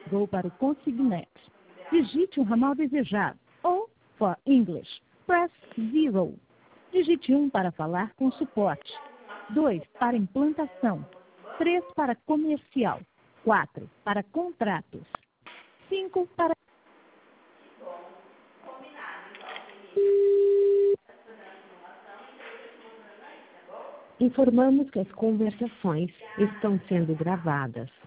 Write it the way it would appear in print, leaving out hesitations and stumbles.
Ou para o consignat, digite o ramal desejado. Ou, for English, press 0. Digite 1 para falar com suporte. 2 para implantação. 3 para comercial. 4 para contratos. 5 para... Informamos que as conversações estão sendo gravadas.